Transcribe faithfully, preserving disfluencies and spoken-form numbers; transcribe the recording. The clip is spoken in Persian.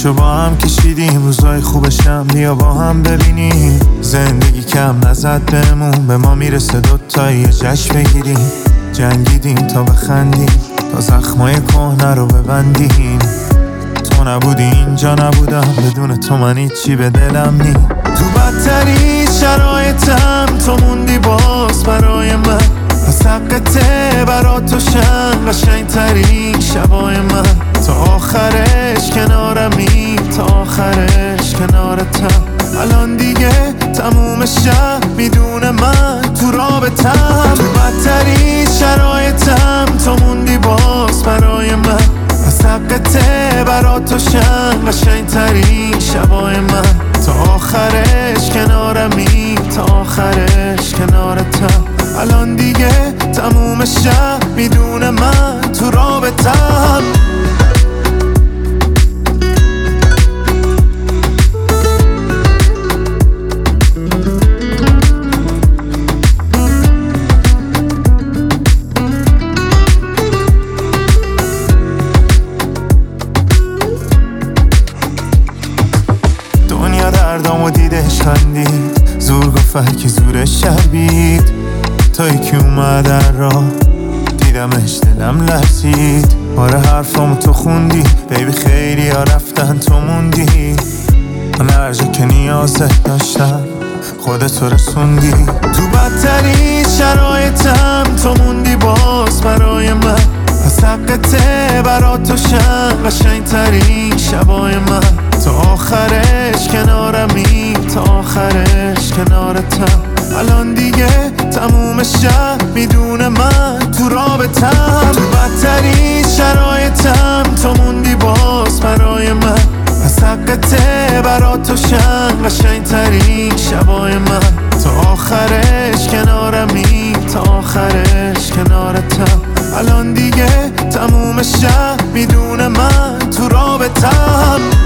زحمتشو با هم کشیدیم، روزای خوبشم بیا با هم ببینیم. زندگی کم نزد بهمون، به ما میرسه دوتایی یه جشن بگیریم. جنگیدیم تا بخندیم، تا زخمای کهنه رو ببندیم. تو نبودی اینجا نبودم، بدون تو من هیچی به دلم نی. تو بدترین شرایطم تو موندی باز برای من، پس حقته برا تو شن قشنگترین شبای من. تا آخرش کنارمی، تا آخرش کنارتم. الان دیگه تموم شب میدونه من تو رابطم. تو بدترین شرایطم تو موندی باز برای من، پس حقته برا تو شن قشنگترین شبای من. تا آخرش کنارمی، تا آخرش کنارتم. الان دیگه تموم شب میدونه من تو رابطم. دنیا دردامو دیدش خندید، زور گفت که زورش شربید. تا یکی اومد در راه دیدمش دلم لرزید. آره حرفامو تو خوندی بیبی، خیلی ها رفتن تو موندی. من هر جا که نیازت داشتم خودتو رسوندی. تو بدترین شرایطم تو موندی باز برای من، پس حقته برا تو شن قشنگترین شبای من. تا آخرش کنارمی، تا آخرش کنارتم. الان دیگه تموم شب میدونه من تو رابطم. تو بدترین شرایطم تو موندی باز برای من، پس حقته برا تو شن قشنگترین شبای من. تا آخرش کنارمی، تا آخرش کنارتم. الان دیگه تموم شب میدونه من تو رابطم.